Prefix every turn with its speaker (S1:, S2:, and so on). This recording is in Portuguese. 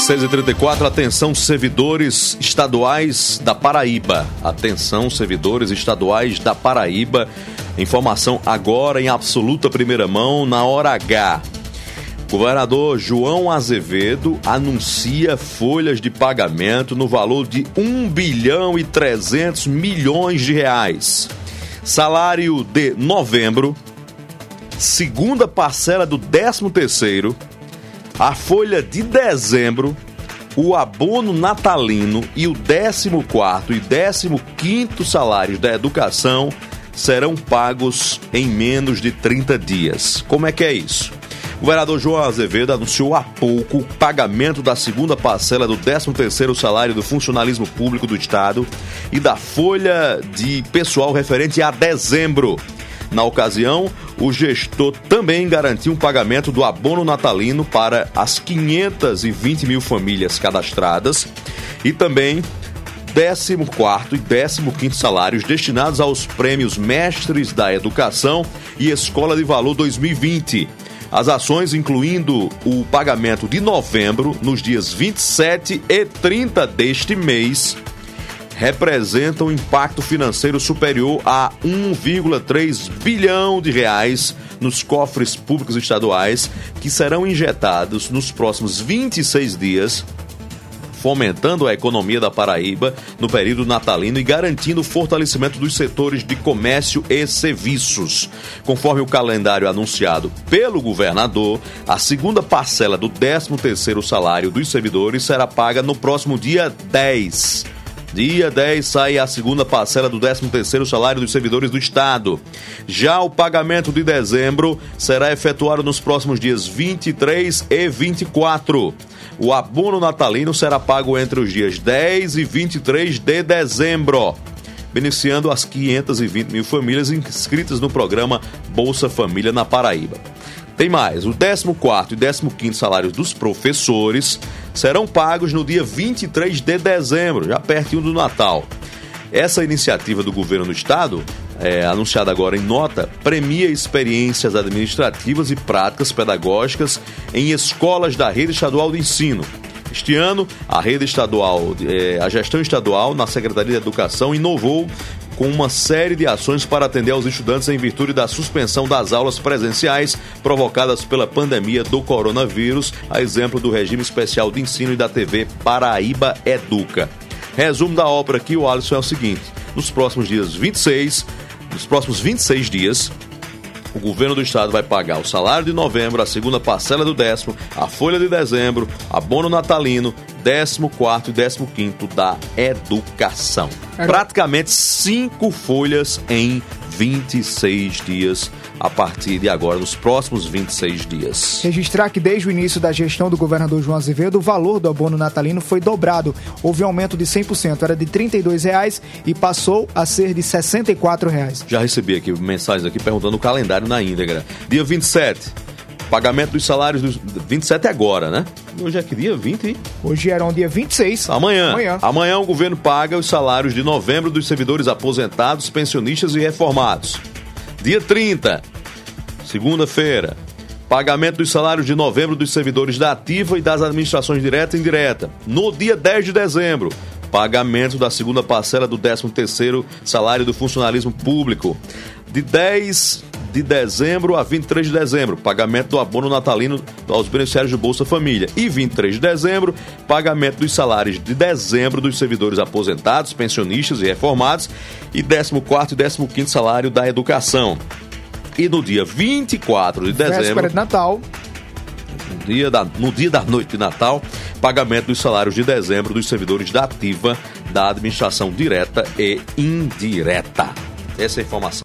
S1: 6h34, atenção servidores estaduais da Paraíba. Atenção servidores estaduais da Paraíba. Informação agora em absoluta primeira mão, na hora H. Governador João Azevedo anuncia folhas de pagamento no valor de 1 bilhão e 300 milhões de reais. Salário de novembro, segunda parcela do 13º, a folha de dezembro, o abono natalino e o 14º e 15º salários da educação serão pagos em menos de 30 dias. Como é que é isso? O governador João Azevedo anunciou há pouco o pagamento da segunda parcela do 13º salário do funcionalismo público do Estado e da folha de pessoal referente a dezembro. Na ocasião, o gestor também garantiu um pagamento do abono natalino para as 520 mil famílias cadastradas e também 14º e 15º salários destinados aos prêmios Mestres da Educação e Escola de Valor 2020. As ações, incluindo o pagamento de novembro, nos dias 27 e 30 deste mês, representam um impacto financeiro superior a 1,3 bilhão de reais nos cofres públicos estaduais, que serão injetados nos próximos 26 dias, fomentando a economia da Paraíba no período natalino e garantindo o fortalecimento dos setores de comércio e serviços. Conforme o calendário anunciado pelo governador, a segunda parcela do 13º salário dos servidores será paga no próximo dia 10. Dia 10 sai a segunda parcela do 13º salário dos servidores do Estado. Já o pagamento de dezembro será efetuado nos próximos dias 23 e 24. O abono natalino será pago entre os dias 10 e 23 de dezembro, beneficiando as 520 mil famílias inscritas no programa Bolsa Família na Paraíba. Tem mais, o 14º e 15º salários dos professores serão pagos no dia 23 de dezembro, já pertinho do Natal. Essa iniciativa do governo do Estado, anunciada agora em nota, premia experiências administrativas e práticas pedagógicas em escolas da rede estadual de ensino. Este ano, a gestão estadual na Secretaria de Educação inovou com uma série de ações para atender aos estudantes em virtude da suspensão das aulas presenciais provocadas pela pandemia do coronavírus, a exemplo do regime especial de ensino e da TV Paraíba Educa. Resumo da obra aqui, o Alisson, é o seguinte: nos próximos 26 dias, o governo do estado vai pagar o salário de novembro, a segunda parcela do 10º, a folha de dezembro, abono natalino, 14º e 15º da educação. Praticamente 5 folhas em 26 dias a partir de agora, nos próximos 26 dias.
S2: Registrar que desde o início da gestão do governador João Azevedo, o valor do abono natalino foi dobrado. Houve um aumento de 100%, era de R$ 32,00 e passou a ser de R$ 64,00.
S1: Já recebi aqui mensagens aqui perguntando o calendário na íntegra. Dia 27, pagamento dos salários dos 27 agora, né? Hoje é que dia? 20?
S2: Hoje era um dia 26.
S1: Amanhã o governo paga os salários de novembro dos servidores aposentados, pensionistas e reformados. Dia 30, segunda-feira, pagamento dos salários de novembro dos servidores da ativa e das administrações direta e indireta. No dia 10 de dezembro, pagamento da segunda parcela do 13º salário do funcionalismo público. De 10 de dezembro a 23 de dezembro, pagamento do abono natalino aos beneficiários do Bolsa Família. E 23 de dezembro, pagamento dos salários de dezembro dos servidores aposentados, pensionistas e reformados. E 14º e 15º salário da educação. E no dia 24 de dezembro,
S2: véspera de Natal,
S1: no dia da noite de Natal, pagamento dos salários de dezembro dos servidores da ativa, da administração direta e indireta. Essa é a informação.